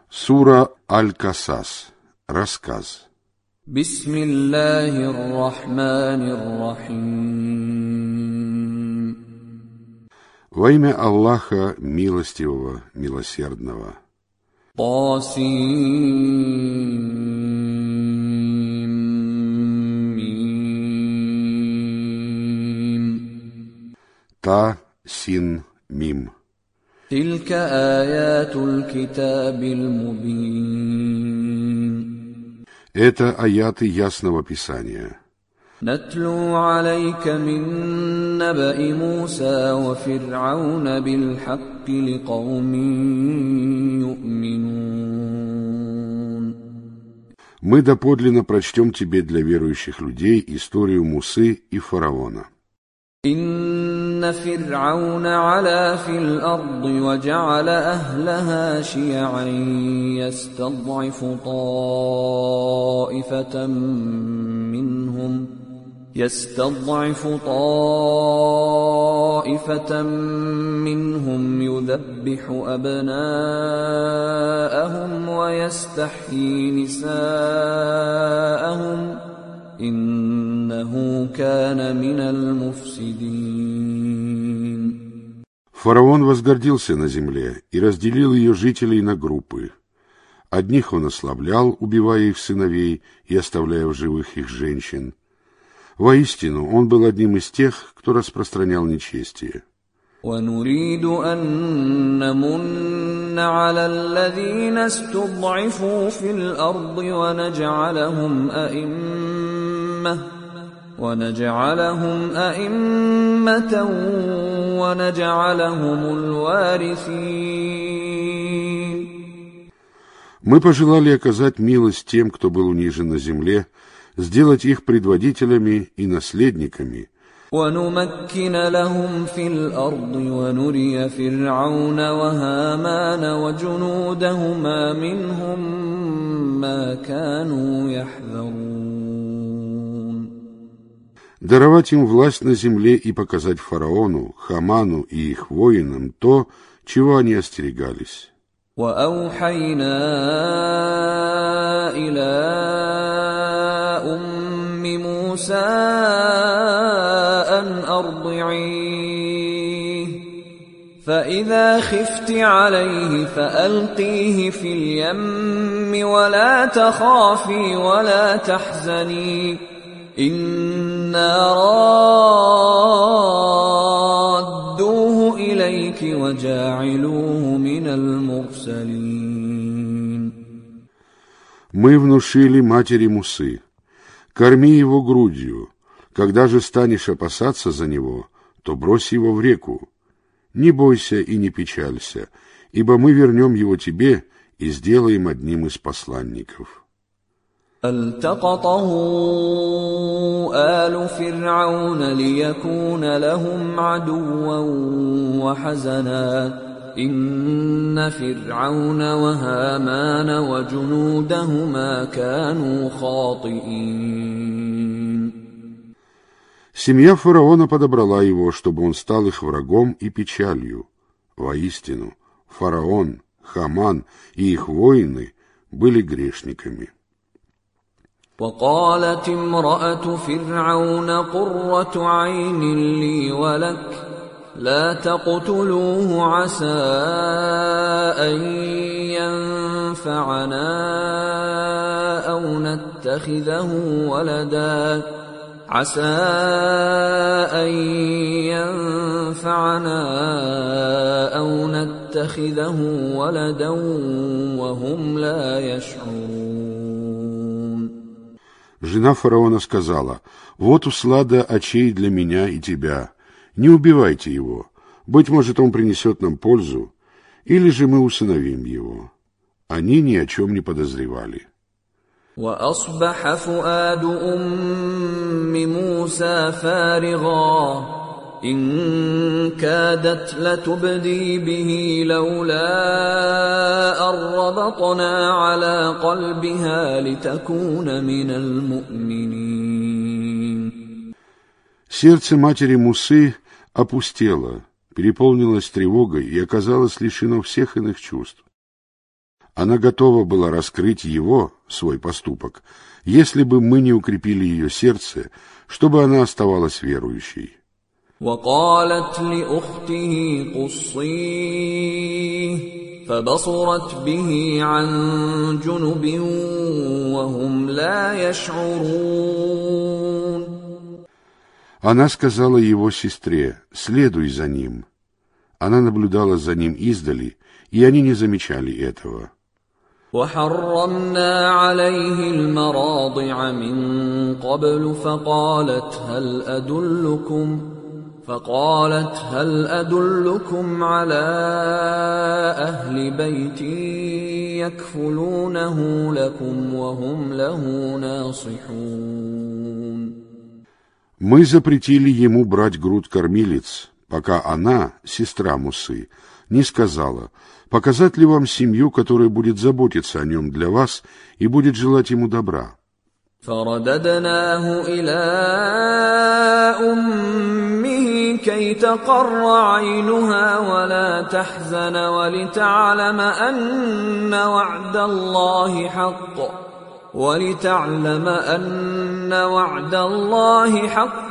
Сура Аль-Касас. Рассказ. Бисмиллахир-рахманир-рахим. Во имя Аллаха, милостивого, милосердного. Тасим-мим. Та-син-мим. تلك آيات الكتاب المبين. Это аяты ясного писания. نتلو عليك من نبأ موسى وفرعون بالحق لقوم يؤمنون. Мы доподлинно прочтем тебе для верующих людей историю Мусы и фараона. إن فرعون علا في الأرض وجعل أهلها شيعا يستضعف طائفة منهم يذبح أبناءهم ويستحيي نساءهم إنه كان من المفسدين. Фараон возгордился на земле и разделил ее жителей на группы. Одних он ослаблял, убивая их сыновей и оставляя в живых их женщин. Воистину, он был одним из тех, кто распространял нечестие. ونريد أن نمن على الذين استضعفوا في الأرض ونجعلهم أئمة ونجعلهم الوارثين. Мы пожелали оказать милость тем, кто был унижен на земле, сделать их предводителями и наследниками, ونمكن لهم في الأرض ونري فرعون وهامان وجنودهما منهم ما كانوا يحذرون. даровать им власть на земле и показать фараону, Хаману и их воинам то, чего они остерегались. وأوحينا إلى أم موسى أن أرضعيه فإذا خفت عليه فألقيه في اليم ولا تخافي ولا تحزني إنا رادوه إليك وجاعلوه من المرسلين. Мы внушили матери Мусы: корми его грудью. Когда же станешь опасаться за него, то брось его в реку. Не бойся и не печалься, ибо мы вернем его тебе и сделаем одним из посланников. التقطه آل فرعون ليكون لهم عدوا وحزنا إن فرعون وهامان وجنودهما كانوا خاطئين. Семья фараона подобрала его, чтобы он стал их врагом и печалью. Воистину, фараон, Хаман и их воины были грешниками. وقالت امرأة فرعون قرة عين لي ولك لا تقتلوه عسى أن ينفعنا أو نتخذه ولدا وهم لا يشعرون. Жена фараона сказала: «Вот услада очей для меня и тебя. Не убивайте его. Быть может, он принесет нам пользу, или же мы усыновим его». Они ни о чем не подозревали. وأصبح فؤاد أم موسى فارغا إن كادت لتبدي به لولا أن ربطنا على قلبها لتكون من المؤمنين. Сердце матери Мусы опустело, переполнилось тревогой и оказалось лишено всех иных чувств. Она готова была раскрыть его, свой поступок, если бы мы не укрепили ее сердце, чтобы она оставалась верующей. وقالت لأخته قصيه فبصرت به عن جنب وهم لا يشعرون. Она сказала его сестре: «Следуй за ним». Она наблюдала за ним издали, и они не замечали этого. وحرمنا عليه المراضع من قبل فقالت هل أدلكم على أهل بيت يكفلونه لكم وهم له ناصحون. Мы запретили ему брать грудь кормилиц, пока она, сестра Мусы, не сказала: «Показать ли вам семью, которая будет заботиться о нем для вас и будет желать ему добра?» فرددناه إلى أمه كي تقر عينها ولا تحزن ولتعلم أن وعد الله حق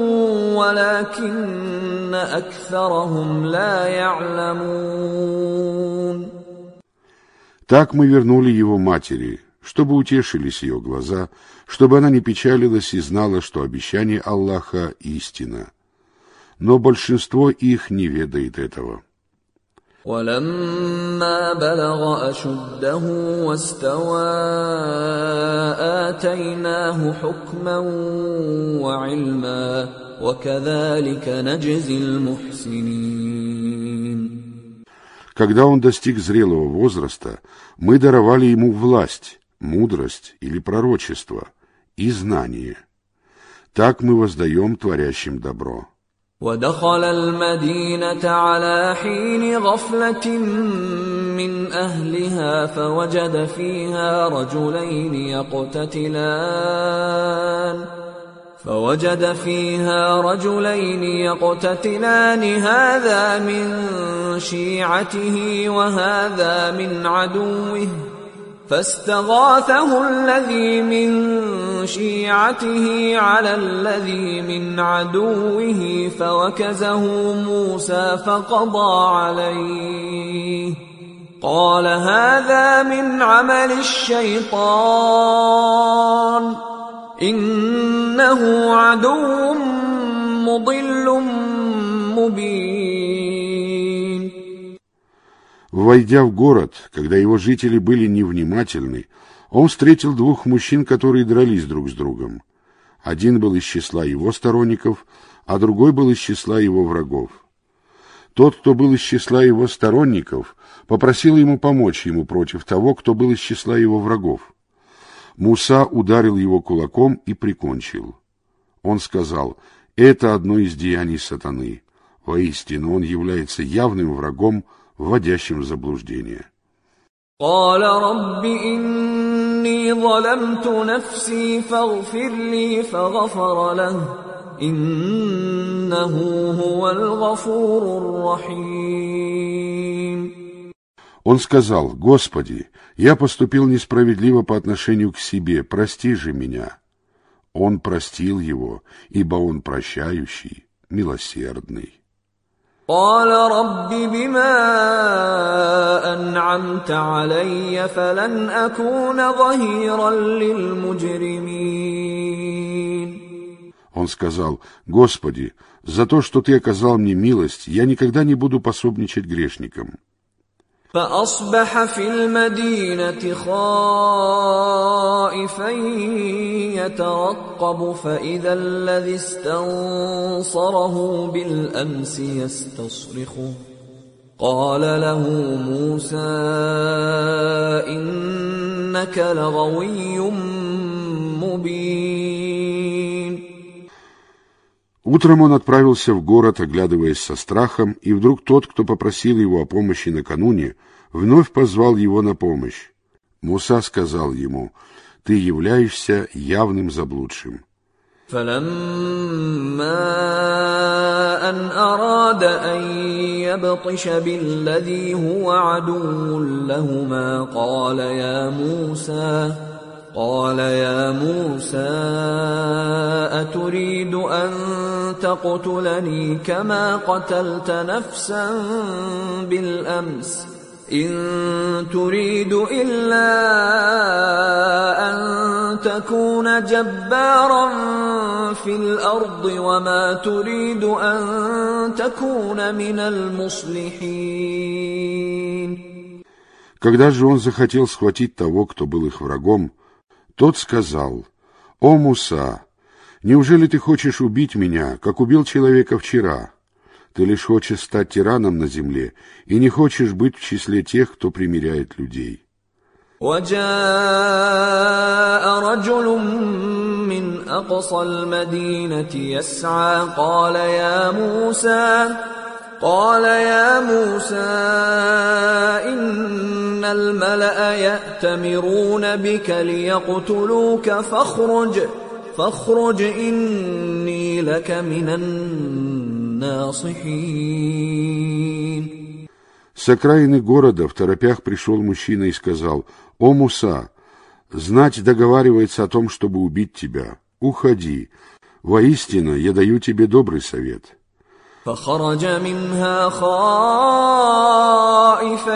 ولكن أكثرهم لا يعلمون. Так мы вернули его матери, чтобы утешились ее глаза, чтобы она не печалилась и знала, что обещание Аллаха — истина. Но большинство их не ведает этого. ولما بلغ أشده واستوى آتيناه حكما وعلما وكذلك نجزي المحسنين. Когда он достиг зрелого возраста, мы даровали ему власть, мудрость или пророчество и знание. Так мы воздаем творящим добро. ودخل المدينة على حين غفلة من أهلها فوجد فيها رجلين يقتتلان هذا من شيعته وهذا من عدوه فاستغاثه الذي من شيعته على الذي من عدوه فوكزه موسى فقضى عليه قال هذا من عمل الشيطان إنه عدو مضل مبين. Войдя в город, когда его жители были невнимательны, он встретил двух мужчин, которые дрались друг с другом. Один был из числа его сторонников, а другой был из числа его врагов. Тот, кто был из числа его сторонников, попросил ему помочь ему против того, кто был из числа его врагов. Муса ударил его кулаком и прикончил. Он сказал: «Это одно из деяний сатаны. Воистину, он является явным врагом, вводящим в заблуждение». قال رب إني ظلمت نفسي فاغفر لي فغفر له إنه هو الغفور الرحيم. Он сказал: «Господи, я поступил несправедливо по отношению к себе, прости же меня». Он простил его, ибо он прощающий, милосердный. قال رب بما أنعمت علي فلن أكون ظهيرا للمجرمين. Он сказал: «Господи, за то, что Ты оказал мне милость, я никогда не буду пособничать грешникам». فأصبح في المدينة خائفا يترقب فإذا الذي استنصره بالأمس يستصرخه قال له موسى إنك لغوي مبين. Утром он отправился в город, оглядываясь со страхом, и вдруг тот, кто попросил его о помощи накануне, вновь позвал его на помощь. Муса сказал ему: «Ты являешься явным заблудшим». فلما أن أراد أن يبطش بالذي هو عدو لهما قال يا موسى أتريد أن تقتلني كما قتلت نفسا بالأمس إن تريد إلا أن تكون جبارا في الأرض وما تريد أن تكون من المصلحين. Когда же он захотел схватить того, кто был их врагом, тот сказал: «О Муса, неужели ты хочешь убить меня, как убил человека вчера? Ты лишь хочешь стать тираном на земле и не хочешь быть в числе тех, кто примиряет людей». وجاء رجل من أقصى المدينة يسعى قال يا موسى إن الملأ يأتمرون بك ليقتلوك فاخرج إني لك من الناصحين. С окраины города второпях пришел мужчина и сказал: «О Муса, знать договаривается о том, чтобы убить тебя. Уходи. Воистину, я даю тебе добрый совет». فخرج منها خائفا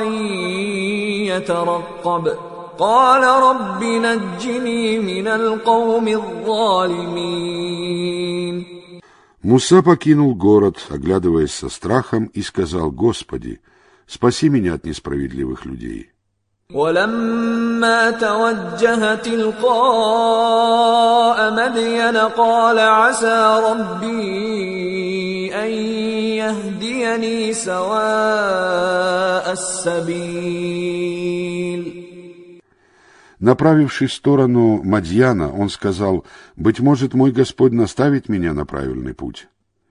يترقب قال رب نجني من القوم الظالمين. Муса покинул город, оглядываясь со страхом, и сказал: «Господи, спаси меня от несправедливых людей». ولما توجه تلقاء مدين قال عسى ربي أن يهديني سواء السبيل. Направившись в сторону Мадьяна, он сказал: «Быть может, мой Господь наставит меня на правильный путь».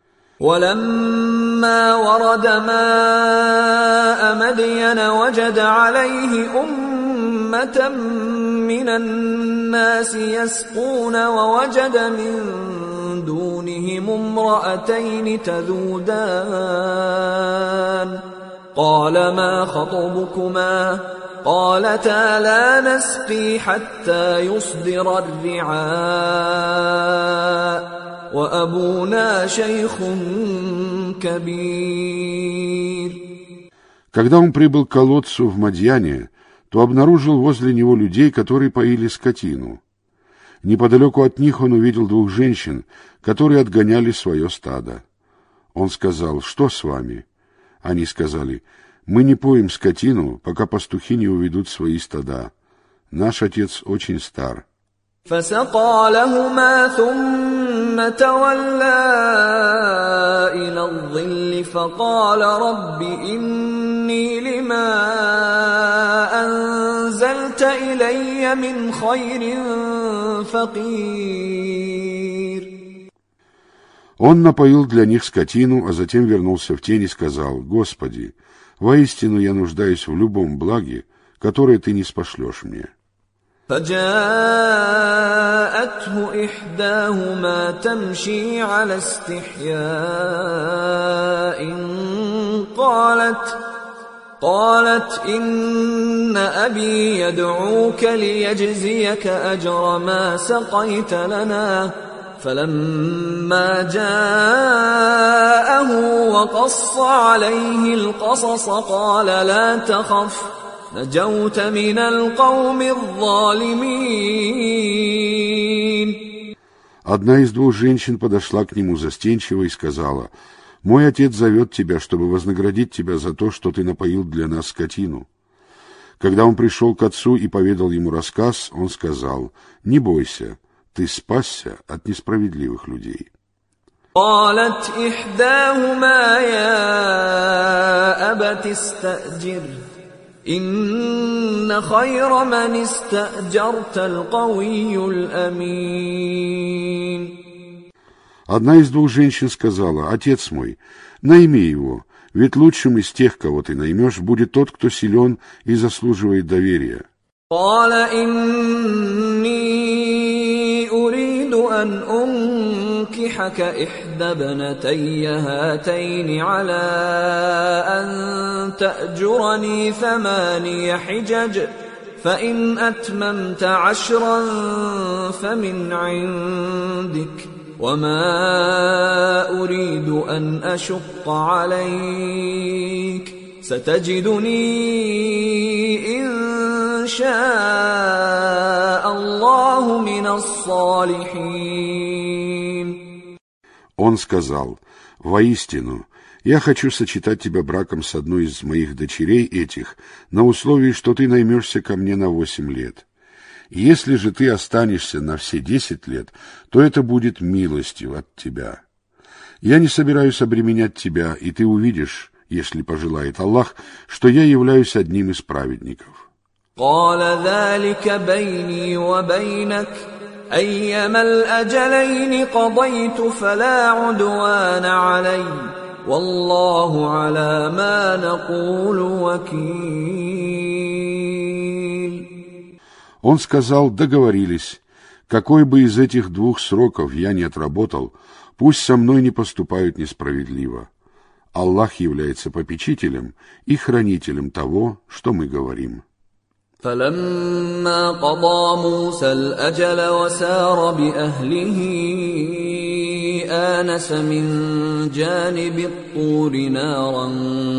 ولما ورد ماء مدين وجد عليه أمة من الناس يسقون ووجد من دونهم امرأتين تذودان قال ما خطبكما قالتا لا نسقي حتى يصدر الرعاء وأبونا شيخ كبير. Когда он прибыл к колодцу в Мадьяне, то обнаружил возле него людей, которые поили скотину. Неподалеку от них он увидел двух женщин, которые отгоняли свое стадо. Он сказал: «Что с вами?» Они сказали: «Мы не поим скотину, пока пастухи не уведут свои стада. Наш отец очень стар». فسقى لهما ثم تولى إلى الظل فقال رب إني لما أنزلت إلي من خير فقير. Он напоил для них скотину, а затем вернулся в тень и сказал: «Господи, воистину я нуждаюсь в любом благе, которое ты ниспошлешь мне». فجاءته إحداهما تمشي على استحياء قالت إن أبي يدعوك ليجزيك أجر ما سقيت لنا فلما جاءه وقص عليه القصص قال لا تخف نجوت من القوم الظالمين. Одна из двух женщин подошла к нему застенчиво и сказала: «Мой отец зовет тебя, чтобы вознаградить тебя за то, что ты напоил для нас скотину». Когда он пришел к отцу и поведал ему рассказ, он сказал: «Не бойся, ты спасся от несправедливых людей». قالت إحداهما يا أبت استأجر إن خير من استأجرت القوي الأمين. Одна из двух женщин сказала: «Отец мой, найми его, ведь лучшим из тех, кого ты наймешь, будет тот, кто силен и заслуживает доверия». قال إني أريد أن أنكحك إحدى ابنتي هاتين على أن تأجرني 8 حجج فإن أتممت 10 فمن عندك وما أريد أن أشق عليك ستجدني إن شاء الله من الصالحين. Он сказал: «Воистину, я хочу сочетать тебя браком с одной из моих дочерей этих, на условии, что ты наймешься ко мне на 8 лет. Если же ты останешься на все 10 лет, то это будет милостью от тебя. Я не собираюсь обременять тебя, и ты увидишь, если пожелает Аллах, что я являюсь одним из праведников». قال ذلك بيني وبينك أيما الأجلين قضيت فلا عدوان علي والله على ما نقول وكيل. Он сказал: «Договорились. Какой бы из этих 2 сроков я не отработал, пусть со мной не поступают несправедливо. Аллах является попечителем и хранителем того, что мы говорим». فلما قضى موسى الأجل وسار بأهله آنس من جانب الطور نارا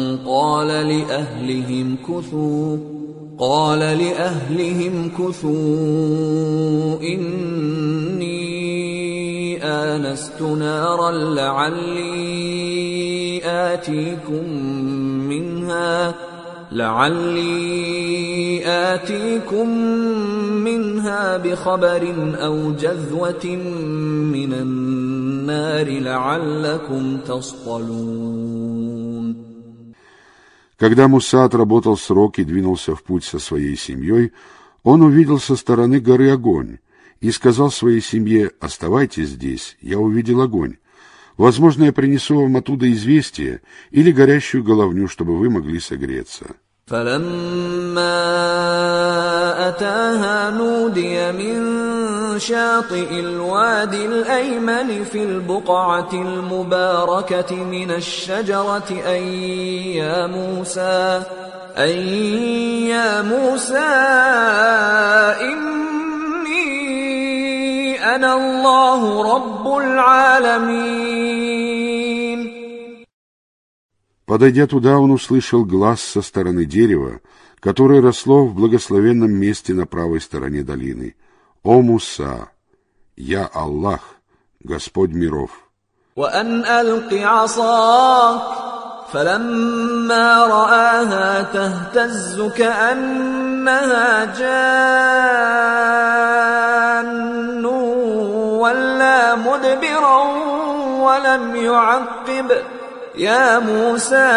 قال لأهلهم كثوا إني آنست نارا لعلي آتيكم منها بخبر أو جذوة من النار لعلكم تصطلون. Когда Муса отработал срок и двинулся в путь со своей семьей, он увидел со стороны горы огонь и сказал своей семье: «Оставайтесь здесь, я увидел огонь. Возможно, я принесу вам оттуда известие или горящую головню, чтобы вы могли согреться». فلما أتاها نودي من شاطئ الوادي الأيمن في البقعة المباركة من الشجرة أن يا موسى إني أنا الله رب العالمين. Подойдя туда, он услышал глас со стороны дерева, которое росло в благословенном месте на правой стороне долины. «О Муса! Я Аллах, Господь миров!» وأن ألق عصاك فلما رآها تهتز كأنها جان ولا مدبرا ولم يعقب يا موسى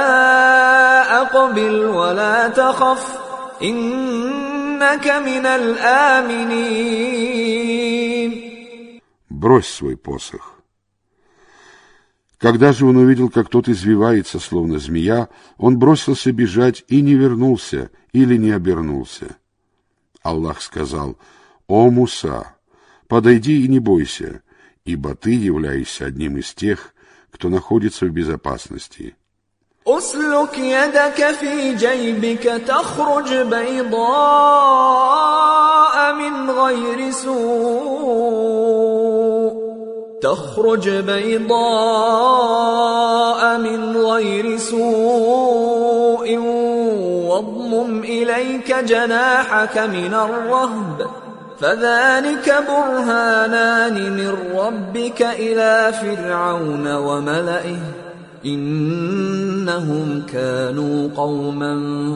أقبل ولا تخف إنك من الآمنين. «Брось свой посох». Когда же он увидел, как тот извивается, словно змея, он бросился бежать и не вернулся или не обернулся. Аллах сказал: «О Муса, подойди и не бойся, ибо ты являешься одним из тех, кто находится в безопасности». أسلك يدك في جيبك تخرج بيضاء من غير سوء واضمم إليك جناحك من الرهب فذلك برهانان من ربك إلى فرعون وملئه إنهم كانوا قوما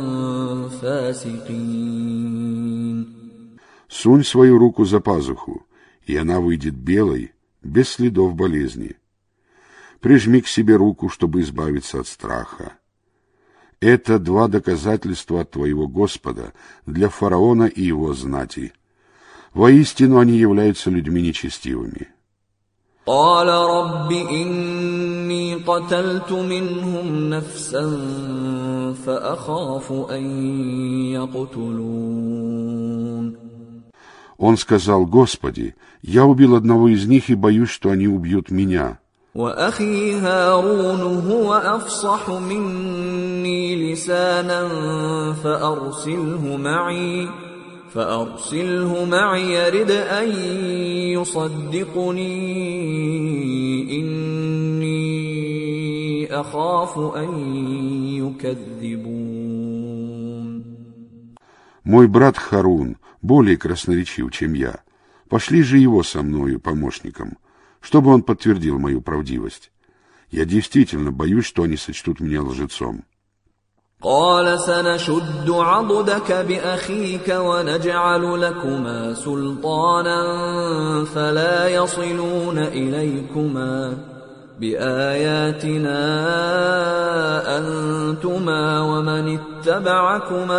فاسقين. Сунь свою руку за пазуху, и она выйдет белой, без следов болезни. Прижми к себе руку, чтобы избавиться от страха. Это 2 доказательства от твоего Господа для фараона и его знати. Воистину они являются людьми нечестивыми. قال رب إني قتلت منهم نفسا فأخاف أن يقتلون. Он сказал: «Господи, я убил одного из них и боюсь, что они убьют меня». وأخي هارون هو أفصح مني لسانا فأرسله معي يرد أن يصدقني إني أخاف أن يكذبون. Мой брат Харун более красноречив, чем я. Пошли же его со мною помощником, чтобы он подтвердил мою правдивость. Я действительно боюсь, что они сочтут меня лжецом. قال سنشد عضدك بأخيك ونجعل لكما سلطانا فلا يصلون إليكما بآياتنا أنتما ومن اتبعكما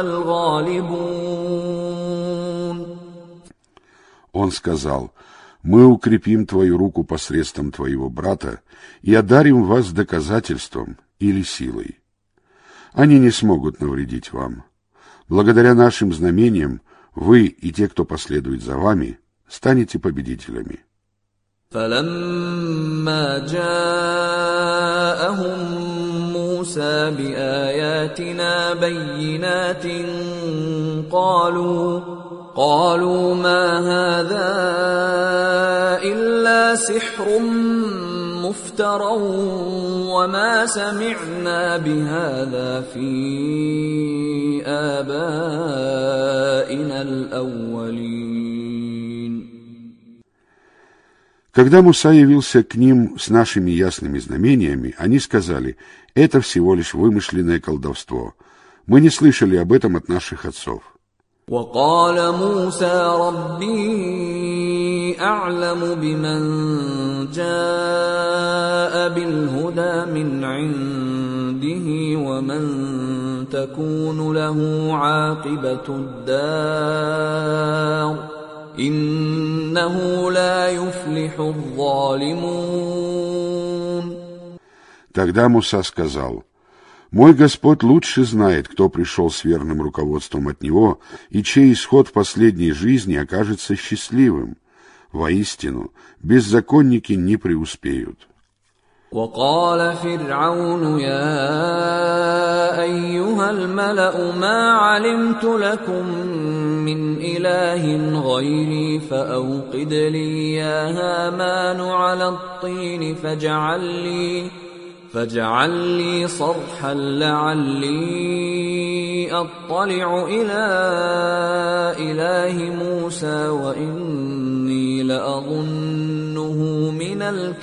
الغالبون. Он сказал: «Мы укрепим твою руку посредством твоего брата и одарим вас доказательством или силой. Они не смогут навредить вам. Благодаря нашим знамениям вы и те, кто последует за вами, станете победителями». فلما جاءهم موسى بآياتنا بينات قالوا ما هذا إلا سحر مفترى وما سمعنا بهذا في آبائنا الأولين. Когда Муса явился к ним с нашими ясными знамениями, они сказали: «Это всего лишь вымышленное колдовство. Мы не слышали об этом от наших отцов». وقال موسى ربي أعلم بمن جاء بالهدى من عنده ومن تكون له عاقبة الدار إنه لا يفلح الظالمون. Тогда Муса сказал: «Мой Господь лучше знает, кто пришел с верным руководством от Него, и чей исход в последней жизни окажется счастливым. Воистину, беззаконники не преуспеют». وقال فرعون يا أيها الملأ ما علمت لكم من إله غيري فأوقد لي يا هامان على الطين فاجعل لي صرحا لعلي أطلع إلى إله موسى وإني لأظنه من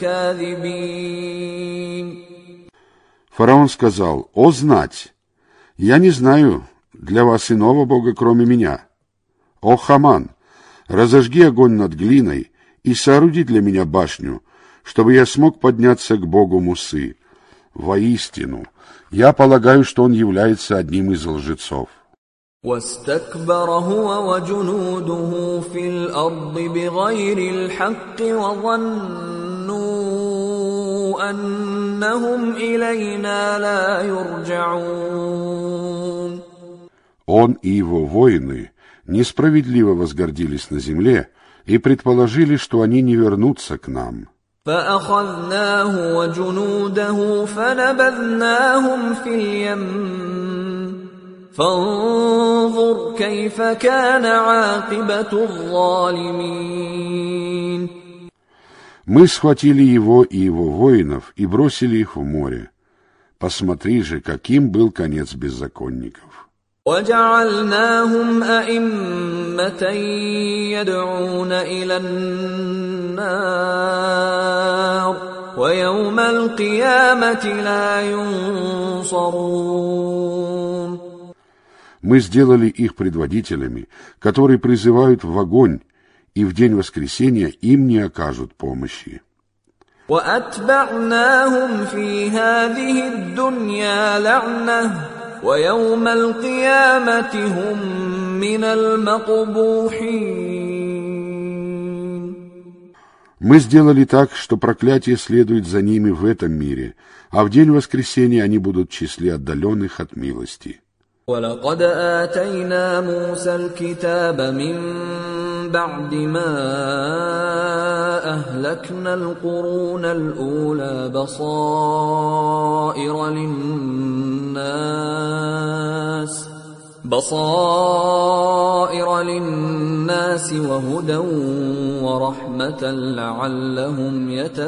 الكاذبين. Фараон сказал: «О знать! Я не знаю для вас иного бога, кроме меня. О Хаман, разожги огонь над глиной и сооруди для меня башню, чтобы я смог подняться к богу Мусы. Воистину, я полагаю, что он является одним из лжецов». واستكبر هو وجنوده في الأرض بغير الحق وظنوا أنهم إلينا لا يرجعون. Он и его воины несправедливо возгордились на земле и предположили, что они не вернутся к нам. فأخذناه وجنوده فنبذناهم في اليم فانظر كيف كان عاقبة الظالمين. Мы схватили его и его воинов и бросили их в море. Посмотри же, каким был конец беззаконников. وجعلناهم أئمة يدعون إلى النار ويوم القيامة لا ينصرون. Мы сделали их предводителями, которые призывают в огонь, и в день воскресения им не окажут помощи. وأتبعناهم في هذه الدنيا لعنة ويوم القيامة هم من المقبوحين. Мы сделали так, что проклятие следует за ними в этом мире, а в день воскресения они будут в числе отдаленных от милости. ولقد آتينا موسى الكتاب من بعد ما أهلكنا القرون الأولى بصائر للناس وهدى ورحمة لعلهم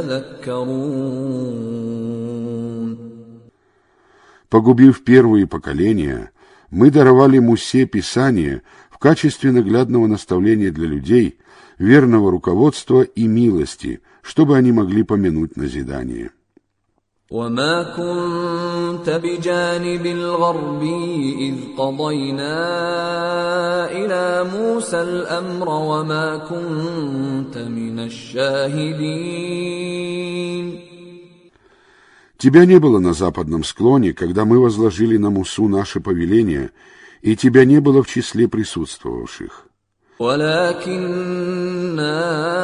يتذكرون. Погубив первые поколения, мы даровали Мусе Писание в качестве наглядного наставления для людей, верного руководства и милости, чтобы они могли помянуть назидание. وما كنت بجانب الغربي إذ قضينا إلى موسى الأمر وما كنت من الشاهدين. Тебя не было на западном склоне, когда мы возложили на Мусу наше повеление, и тебя не было в числе присутствовавших. ولكننا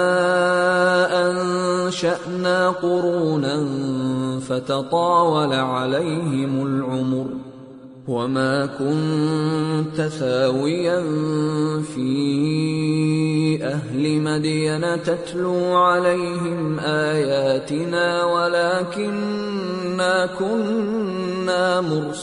أنشأنا قرونا فتطاول عليهم العمر وما كنت ثاويا في أهل مدين تتلو عليهم آياتنا ولكننا كنا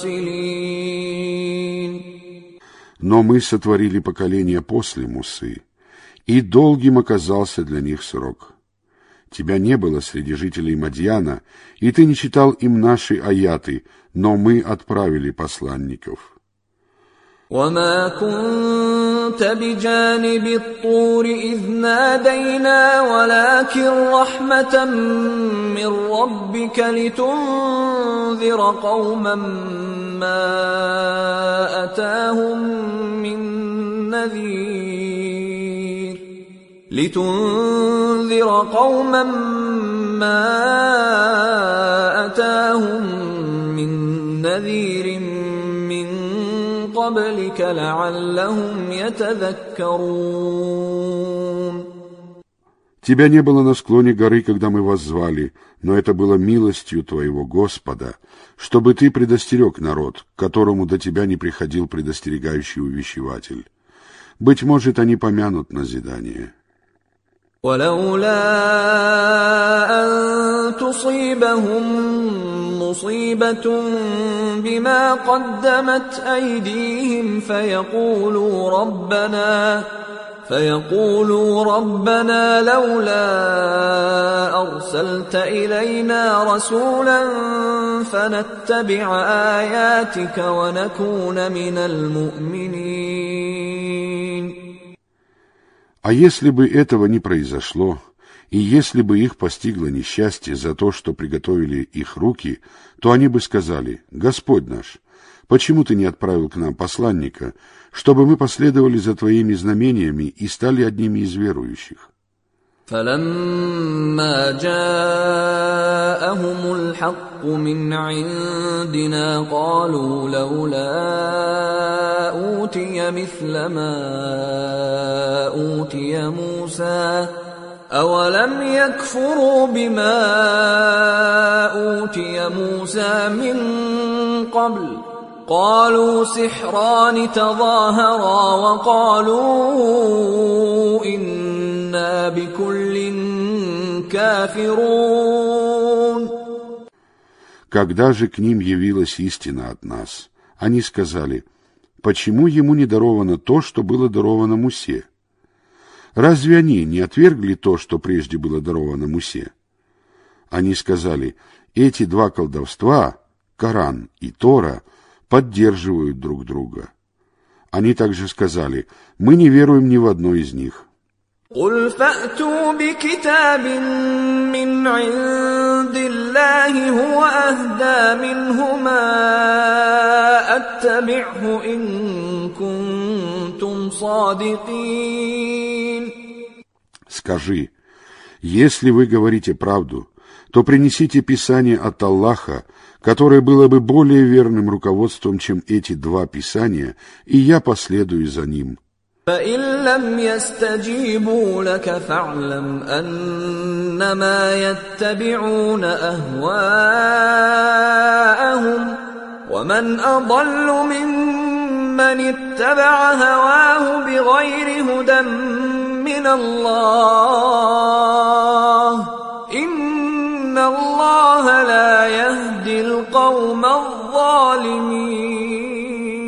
مرسلين. Но мы сотворили поколение после Мусы, и долгим оказался для них срок. Тебя не было среди жителей Мадьяна, и ты не читал им наши аяты, но мы отправили посланников. وما كنت بجانب الطور إذ نادينا ولكن رحمة من ربك لتنذر قوما ما أتاهم من نذير من قبلك لعلهم يتذكرون. Тебя не было на склоне горы, когда мы вас звали, но это было милостью твоего Господа, чтобы ты предостерег народ, к которому до тебя не приходил предостерегающий увещеватель. Быть может, они помянут назидание. ولولا أن تصيبهم مصيبة بما قدمت أيديهم فيقولوا ربنا لولا أرسلت إلينا رسولا فنتبع آياتك ونكون من المؤمنين. А если бы этого не произошло, и если бы их постигло несчастье за то, что приготовили их руки, то они бы сказали: «Господь наш, почему ты не отправил к нам посланника, чтобы мы последовали за твоими знамениями и стали одними из верующих?» فلما جاءهم الحق من عندنا قالوا لولا أوتي مثل ما أوتي موسى أولم يكفروا بما أوتي موسى من قبل قالوا سحران تظاهرا وقالوا إنا بكل كافرون. Когда же к ним явилась истина от нас, они сказали: почему ему не даровано то, что было даровано Мусе? Разве они не отвергли то, что прежде было даровано Мусе? Они сказали: эти два колдовства, Коран и Тора, поддерживают друг друга. Они также сказали: мы не веруем ни в одно из них. قل فأتوا بكتاب من عند الله هو أهدى منهما أتبعه إن كنتم صادقين. Скажи: если вы говорите правду, то принесите Писание от Аллаха, которое было бы более верным руководством, чем эти два Писания, и я последую за ним. فإن لم يستجيبوا لك فاعلم أنما يتبعون أهواءهم ومن أضل ممن اتبع هواه بغير هدى من من الله إن الله لا يهدي القوم الظالمين.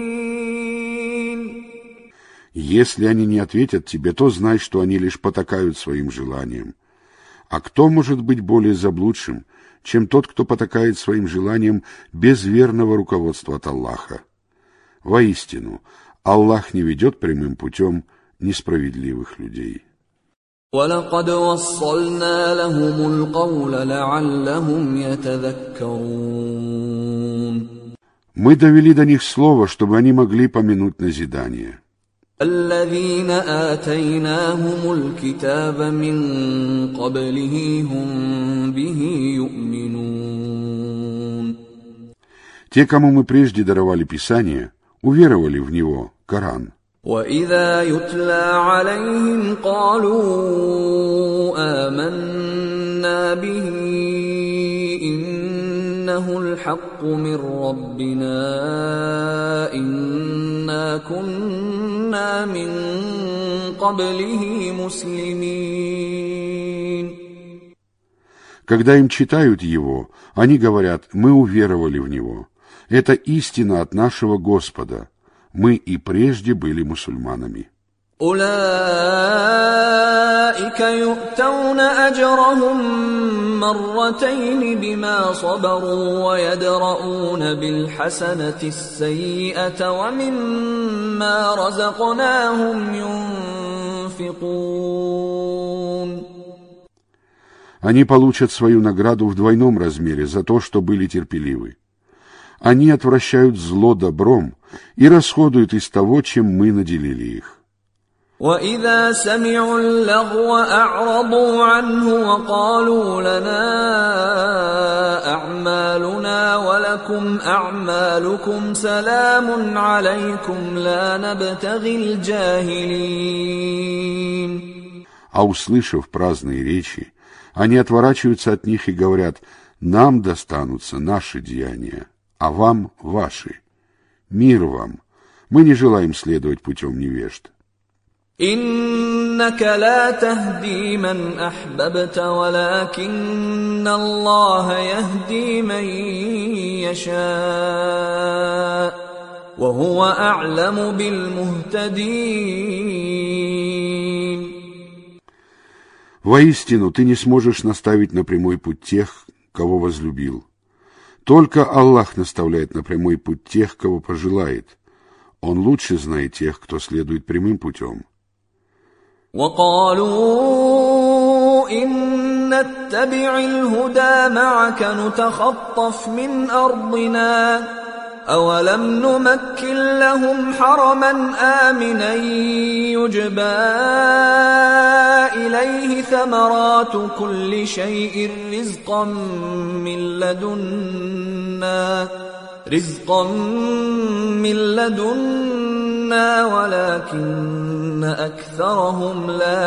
Если они не ответят тебе, то знай, что они лишь потакают своим желаниям. А кто может быть более заблудшим, чем тот, кто потакает своим желаниям без верного руководства от Аллаха? Воистину, Аллах не ведет прямым путем несправедливых людей. وَلَقَدْ وَصَّلْنَا لَهُمُ الْقَوْلَ لَعَلَّهُمْ يَتَذَكَّرُونَ. Мы довели до них слово, чтобы они могли помянуть назидание. الذين آتيناهم الكتاب من قبله هم به يؤمنون. Те, кому мы прежде даровали Писание, уверовали в него, Коран. وإذا يتلى عليهم قالوا آمنا به إنه الحق من ربنا إنا كنا من قبله مسلمين. Когда им читают его, они говорят: мы уверовали в него. Это истина от нашего Господа. Мы и прежде были мусульманами. أولئك يؤتون أجرهم مرتين بما صبروا ويدرؤون بالحسنة السيئة ومما رزقناهم ينفقون. Они получат свою награду в двойном размере за то, что были терпеливы. Они отвращают зло добром и расходуют из того, чем мы наделили их. وَإِذَا سَمِعُوا اللَّغْوَ أَعْرَضُوا عَنْهُ وَقَالُوا لَنَا أَعْمَالُنَا وَلَكُمْ أَعْمَالُكُمْ سَلَامٌ عَلَيْكُمْ لَا نَبْتَغِي الْجَاهِلِينَ. А услышав праздные речи, они отворачиваются от них и говорят: нам достанутся наши деяния, а вам ваши. Мир вам. Мы не желаем следовать путем невежд. إنك لا تهدي من أحببت ولكن الله يهدي من يشاء وهو أعلم بالمهتدين. Воистину, ты не сможешь наставить на прямой путь тех, кого возлюбил. Только Аллах наставляет на прямой путь тех, кого пожелает. Он лучше знает тех, кто следует прямым путем. وقالوا إن نتبع الهدى معك نتخطف من أرضنا أولم نمكن لهم حرما آمنا يجبى إليه ثمرات كل شيء رزقا من لدنا ولكن أكثرهم لا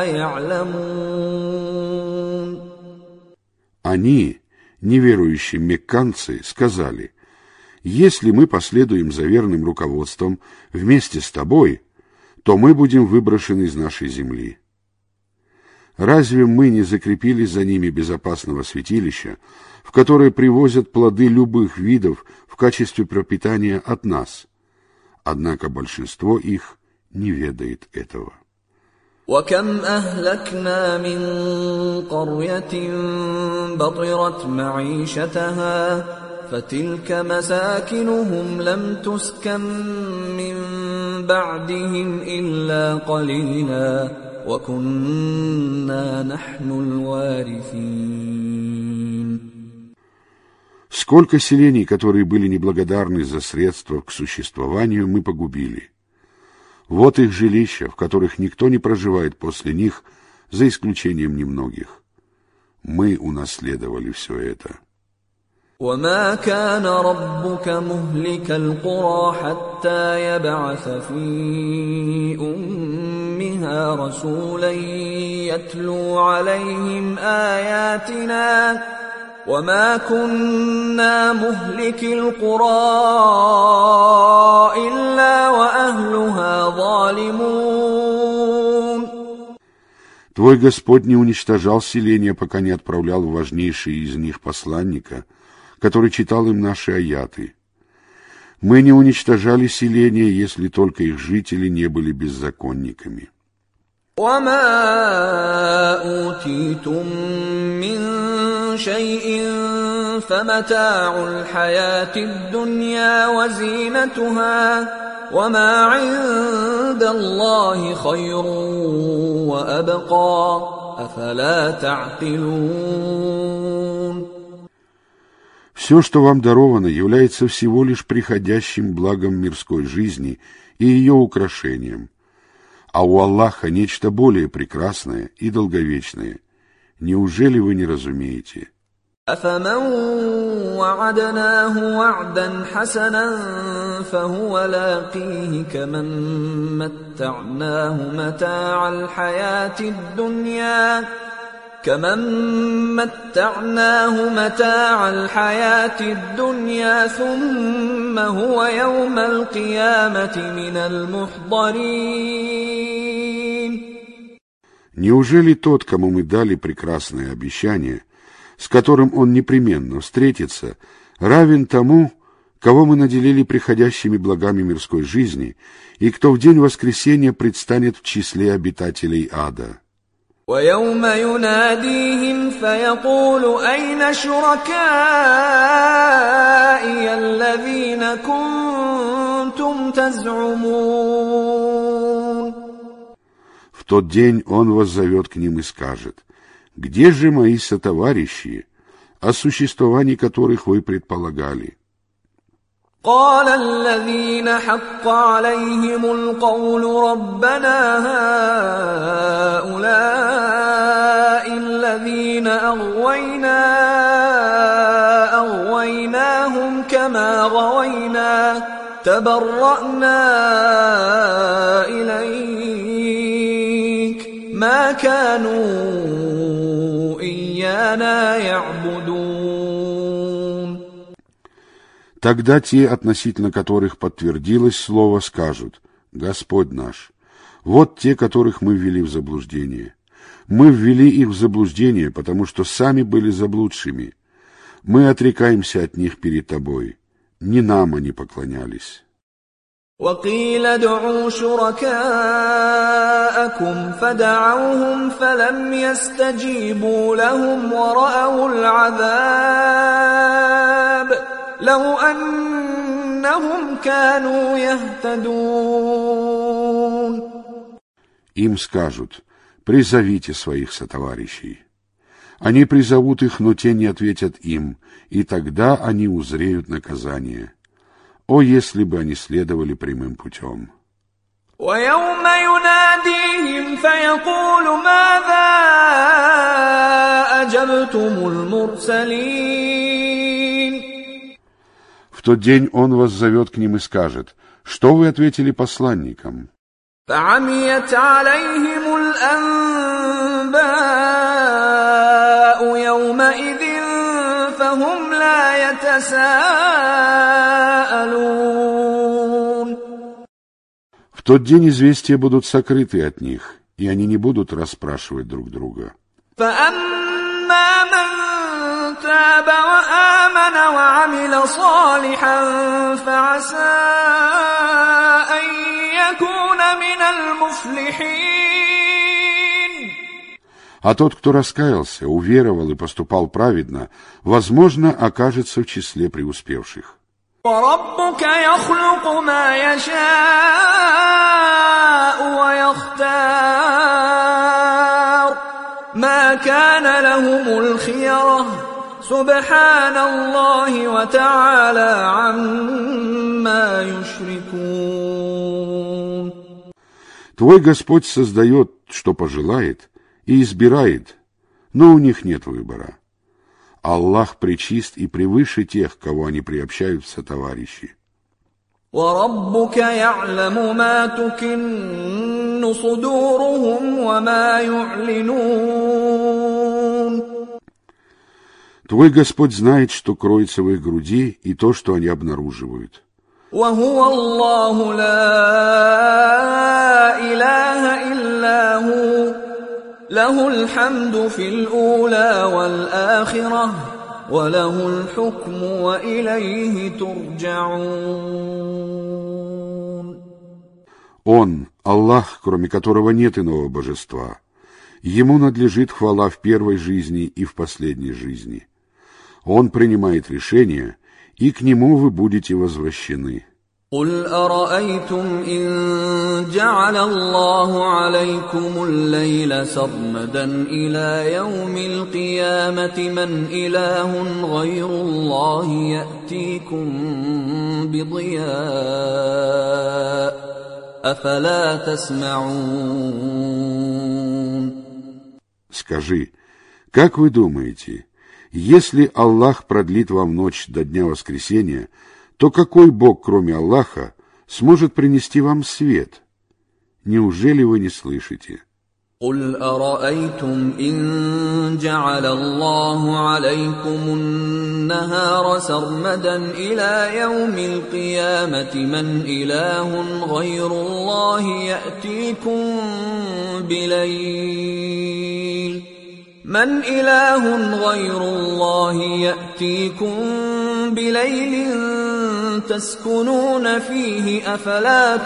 يعلمون. Они, неверующие мекканцы, сказали: если мы последуем за верным руководством вместе с тобой, то мы будем выброшены из нашей земли. Разве мы не закрепили за ними безопасного святилища, в которое привозят плоды любых видов в качестве пропитания от нас? Однако большинство их не ведает этого. وَكَمْ أَهْلَكْنَا مِنْ قَرْيَةٍ بَطِرَتْ مَعِيشَتَهَا فَتِلْكَ مَسَاكِنُهُمْ لَمْ تُسْكَنْ مِنْ بَعْدِهِمْ إِلَّا قَلِيلًا وَكُنَّا نَحْنُ الْوَارِثِينَ. Сколько селений, которые были неблагодарны за средства к существованию, мы погубили. Вот их жилища, в которых никто не проживает после них, за исключением немногих. Мы унаследовали все это. وَمَا كَانَ رَبُّكَ مُهْلِكَ الْقُرَى حَتَّى يَبْعَثَ فِي أُمِّهَا رَسُولًا يَتْلُو عَلَيْهِمْ آيَاتِنَا وَمَا كُنَّا مُهْلِكِي الْقُرَى إِلَّا وَأَهْلُهَا ظَالِمُونَ. Твой Господь не уничтожал селения, пока не отправлял важнейший из них посланника, который читал им наши аяты. Мы не уничтожали селения, если только их жители не были беззаконниками. وما أوتيتم من شيء فمتاع الحياة الدنيا وزينتها وما عند الله خير وأبقى أفلا تعقلون. Все, что вам даровано, является всего лишь приходящим благом мирской жизни и ее украшением. А у Аллаха нечто более прекрасное и долговечное. Неужели вы не разумеете? أفمن وعدناه وعدا حسنا فهو لاقيه كمن متعناه متاع الحياة الدنيا ثم هو يوم القيامة من المحضرين. Неужели тот, кому мы дали прекрасное обещание, с которым он непременно встретится, равен тому, кого мы наделили приходящими благами мирской жизни, и кто в день воскресения предстанет в числе обитателей ада? وَيَوْمَ يُنَادِيهِمْ فَيَقُولُ أَيْنَ شُرَكَائِيَ الَّذِينَ كُنتُمْ تَزْعُمُونَ. В тот день он воззовет к ним и скажет: «Где же мои сотоварищи, о существовании которых вы предполагали?» قال الذين حق عليهم القول ربنا هؤلاء الذين أغويناهم كما غوينا تبرأنا إليك ما كانوا إيانا يعبدون. Тогда те, относительно которых подтвердилось слово, скажут: «Господь наш, вот те, которых мы ввели в заблуждение. Мы ввели их в заблуждение, потому что сами были заблудшими. Мы отрекаемся от них перед Тобой. Не нам они поклонялись». وقيل ادعوا شركاءكم فدعوهم فلم يستجيبوا لهم ورأوا العذاب لو أنهم كانوا يهتدون. Им скажут: «Призовите своих сотоварищей». Они призовут их, но те не ответят им, и тогда они узреют наказание. О, если бы они следовали прямым путем! وَيَوْمَ يُنَادِيهِمْ فَيَقُولُ مَاذَا أَجَبْتُمُ الْمُرْسَلِينَ. В тот день он воззовет к ним и скажет: «Что вы ответили посланникам?» فَعَمِيَتْ عَلَيْهِمُ الْأَنبَاءُ يَوْمَئِذٍ فَهُمْ لَا يَتَسَاءَلُونَ. В тот день известия будут сокрыты от них, и они не будут расспрашивать друг друга. فَأَمَّا مَنْ تَابَ وَآمَنَ وَعَمِلَ صَالِحًا فَعَسَىٰ أَن يَكُونَ مِنَ الْمُفْلِحِينَ. А тот, кто раскаялся, уверовал и поступал праведно, возможно, окажется в числе преуспевших. وَرَبُّكَ يَخْلُقُ مَا يَشَاءُ وَيَخْتَارُ مَا كَانَ لَهُمُ الْخِيَرَةُ سُبْحَانَ اللَّهِ وَتَعَالَى عَمَّا يُشْرِكُونَ. Твой Господь создает, что пожелает, и избирает, но у них нет выбора. Аллах пречист и превыше тех, кого они приобщают в сотоварищи. وَرَبُّكَ يَعْلَمُ مَا تُكِنُّ صُدُورُهُمْ وَمَا يُعْلِنُونَ. Твой Господь знает, что кроется в их груди, и то, что они обнаруживают. وَهُوَ اللَّهُ لَا إِلَٰهَ إِلَّا هُوَ له الحمد في الأولى والآخرة وله الحكم وإليه ترجعون. Он, Аллах, кроме которого нет иного божества. Ему надлежит хвала в первой жизни и в последней жизни. Он принимает решения, и к нему вы будете возвращены. قل أرأيتم إن جعل الله عليكم الليل سرمدا إلى يوم القيامة من إله غير الله يأتيكم بضياء أفلا تسمعون. Скажи, как вы думаете, если Аллах продлит вам ночь до дня воскресения, то какой Бог, кроме Аллаха, сможет принести вам свет? Неужели вы не слышите? قل أرأيتم إن جعل الله عليكم النهار سرمدا إلى يوم القيامة من إله غير الله يأتيكم بليل تسكنون فيه أفلا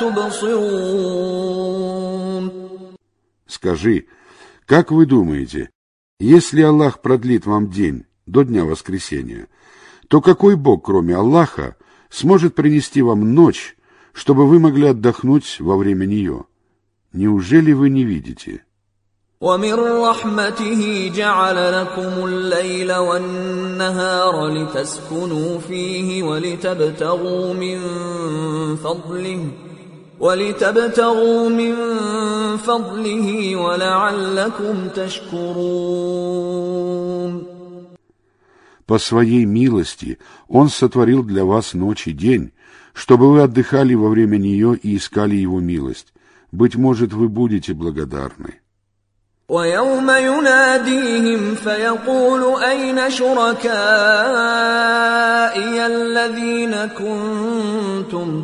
تبصرون. Скажи, как вы думаете, если Аллах продлит вам день до дня воскресения, то какой Бог, кроме Аллаха, сможет принести вам ночь, чтобы вы могли отдохнуть во время нее? Неужели вы не видите? ومن رحمته جعل لكم الليل والنهار لتسكنوا فيه ولتبتغوا من فضله ولعلكم تشكرون. По своей милости Он сотворил для вас ночь и день, чтобы вы отдыхали во время нее и искали Его милость. Быть может, вы будете благодарны. ويوم يناديهم فيقول أين شركائي الذين كنتم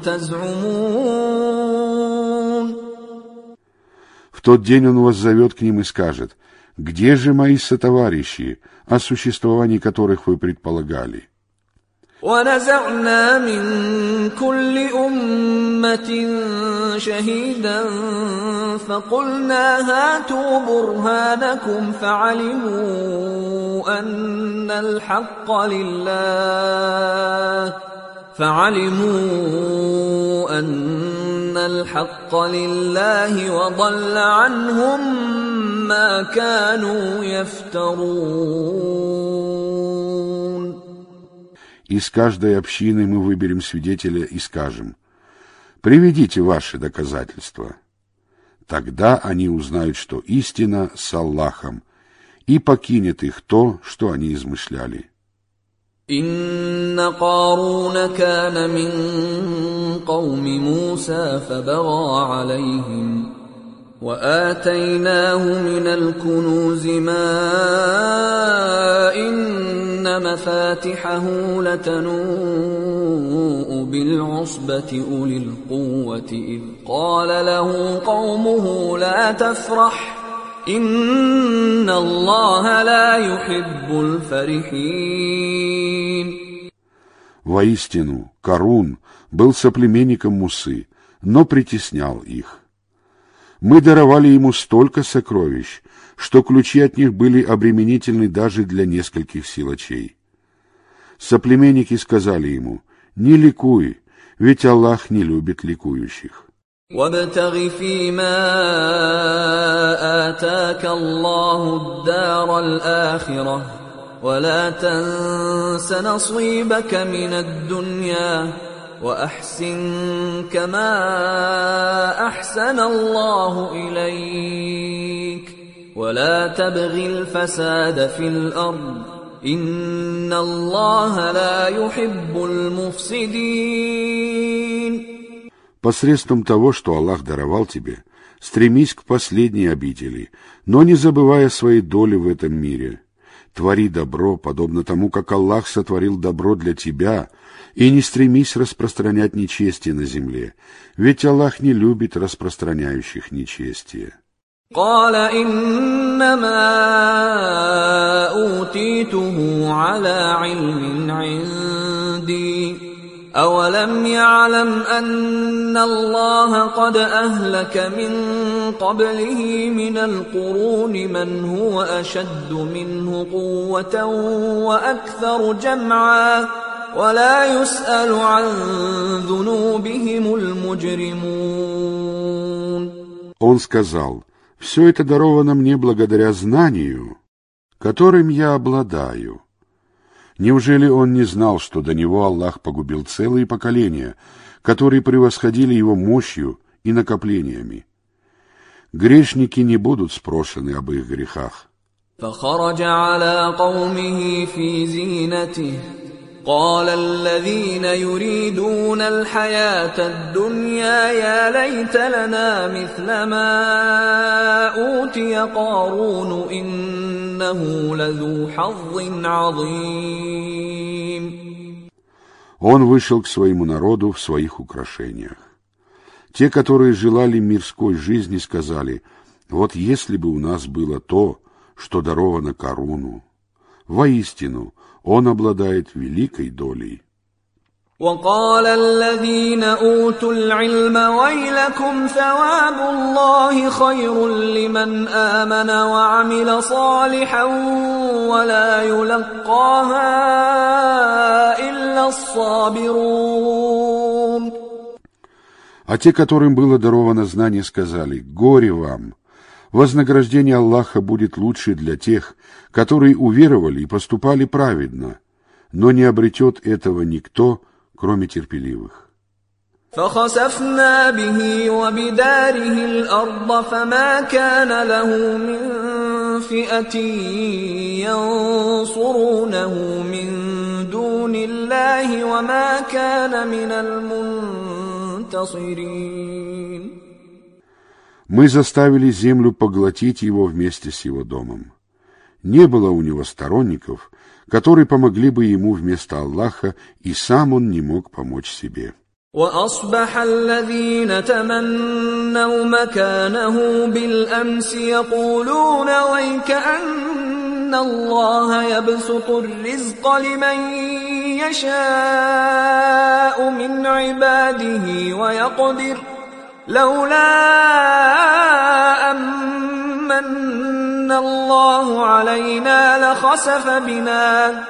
تزعمون. В тот день Он воззовет к ним и скажет: где же мои сотоварищи, о существовании которых вы предполагали? ونزعنا من كل أمة شهيدا فقلنا هاتوا برهانكم فعلموا أن الحق لله وضل عنهم ما كانوا يفترون. Из каждой общины мы выберем свидетеля и скажем: приведите ваши доказательства. Тогда они узнают, что истина с Аллахом, и покинет их то, что они измышляли. إن قارون كان من قوم موسى فبغى عليهم وآتيناه من الكنوز ما إن مفاتحه لتنوء بالعصبة أولي القوة إذ قال له قومه لا تفرح إن الله لا يحب الفرحين. Воистину, Карун был соплеменником Мусы, но притеснял их. Мы даровали ему столько сокровищ, что ключи от них были обременительны даже для нескольких силачей. Соплеменники сказали ему: не ликуй, ведь Аллах не любит ликующих. وابتغ فيما آتاك الله الدار الآخرة ولا تنس نصيبك من الدنيا وأحسن كما أحسن الله إليك ولا تبغ الفساد في الأرض إن الله لا يحب المفسدين. Посредством того, что Аллах даровал тебе, стремись к последней обители, но не забывая своей доли в этом мире. Твори добро, подобно тому, как Аллах сотворил добро для тебя, и не стремись распространять нечестие на земле, ведь Аллах не любит распространяющих нечестие. قال إنما أوتيته على علم عندي أولم يعلم أن الله قد أهلك من قبله من القرون من هو أشد منه قوة وأكثر جمعا ولا يسأل عن ذنوبهم المجرمون. Он сказал: «Все это даровано мне благодаря знанию, которым я обладаю». Неужели он не знал, что до него Аллах погубил целые поколения, которые превосходили его мощью и накоплениями? Грешники не будут спрошены об их грехах. فخرج على قومه في زينته قال الذين يريدون الحياة الدنيا يا ليت لنا مثل ما أوتي قارون إنه لذو حظ عظيم. Он вышел к своему народу в своих украшениях. Те, которые желали мирской жизни, сказали: «Вот если бы у нас было то, что даровано Каруну, воистину, он обладает великой долей». وقال الذين أوتوا العلم ويلكم ثواب الله خير لمن آمن وعمل صالحا ولا يلقاها إلا الصابرون. А те, которым было даровано знание, сказали: «Горе вам! Вознаграждение Аллаха будет лучше для тех, которые уверовали и поступали праведно, но не обретет этого никто, кроме терпеливых». فخسفنا به وبداره الأرض فما كان له من فئة ينصرونه من دون الله وما كان من المنتصرين. Мы заставили землю поглотить его вместе с его домом. Не было у него сторонников, которые помогли бы ему вместо Аллаха, и сам он не мог помочь себе. وأصبح الذين تمنوا مكانه بالأمس يقولون ويكأن الله يبسط الرزق لمن يشاء من عباده ويقدر لولا أمن الله علينا لخسف بنا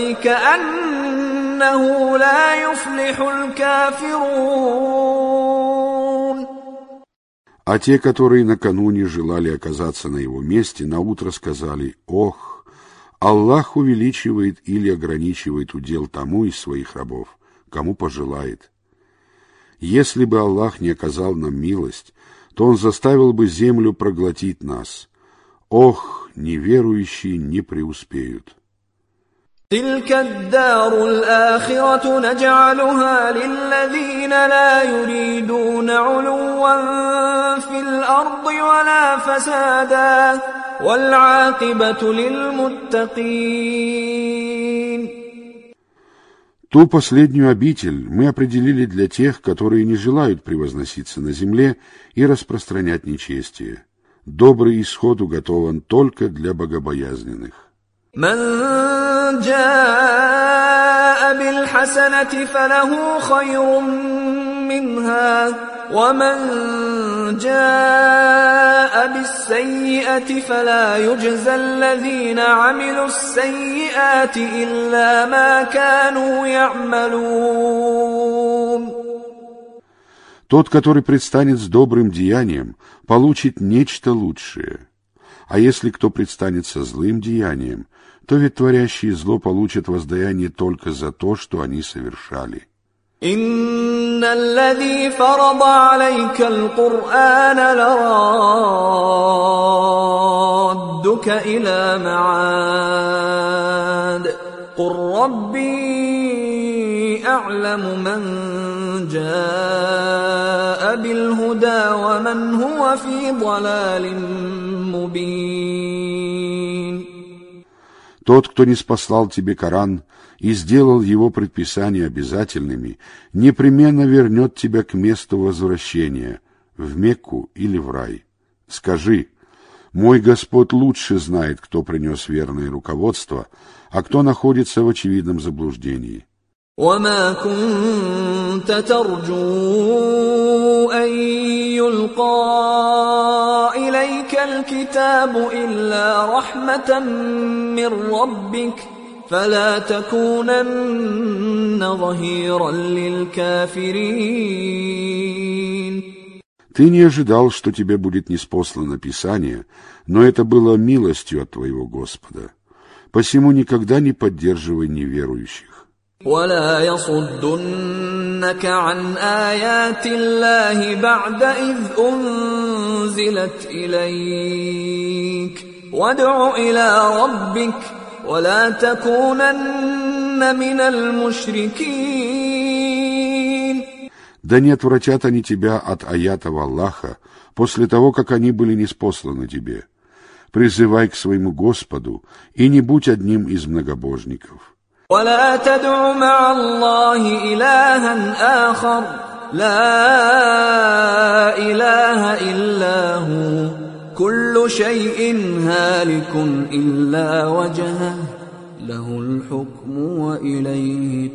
ويكأنه لا يفلح الكافرون. А те, которые накануне желали оказаться на его месте, наутро сказали: «Ох, Аллах увеличивает или ограничивает удел тому из своих рабов, кому пожелает. Если бы Аллах не оказал нам милость, то Он заставил бы землю проглотить нас. Ох, неверующие не преуспеют». تلك الدار الآخرة نجعلها للذين لا يريدون علوا في الأرض ولا فسادا والعاقبة للمتقين. Ту последнюю обитель мы определили для тех, которые не желают превозноситься на земле и распространять нечестие. Добрый исход уготован только для богобоязненных. من جاء بالحسنة فله خير منها ومن جاء بالسيئة فلا يجزى الذين عملوا السيئات إلا ما كانوا يعملون. Тот, который предстанет с добрым деянием, получит нечто лучшее. А если кто предстанет со злым деянием, то ведь творящие зло получат воздаяние только за то, что они совершали. إن الذي فرض عليك القرآن لرادك إلى معاد قل ربي أعلم من جاء بالهدى ومن هو في ضلال مبين. Тот, кто не спаслал тебе Коран и сделал его предписания обязательными, непременно вернет тебя к месту возвращения, в Мекку или в рай. Скажи: Мой Господь лучше знает, кто принес верное руководство, а кто находится в очевидном заблуждении. وما كنت ترجو أن يلقى إليك الكتاب إلا رحمة من ربك فلا تكونن ظهيرا للكافرين. Ты не ожидал, что тебе будет ниспослано Писание, но это было милостью от твоего Господа. Посему никогда не поддерживай неверующих. ولا يصدنك عن آيات الله بعد إذ أنزلت إليك وادع إلى ربك ولا تكونن من المشركين. Да не отвратят они тебя от аятов Аллаха после того, как они были ниспосланы тебе. Призывай к своему Господу и не будь одним из многобожников. ولا تدع مع الله إلها آخر لا إله إلا هو كل شيء هالك إلا وجهه له الحكم وإليه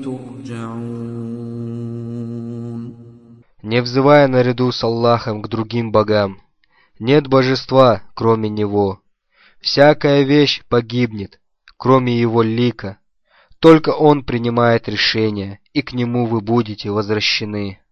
ترجعون. Не взывая наряду с Аллахом к другим богам, нет божества, кроме Него. Всякая вещь погибнет, кроме Его лика. Только Он принимает решения, и к Нему вы будете возвращены.